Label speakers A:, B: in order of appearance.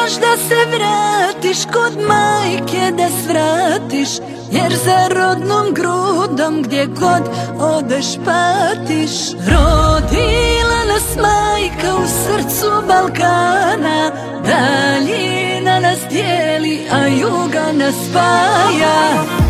A: trebaš da se vratiš kod majke da svratiš, jer za rodnom grudom gdje god odeš patiš. Rodila nas majka u srcu Balkana, daljina nas dijeli, a juga nas spaja.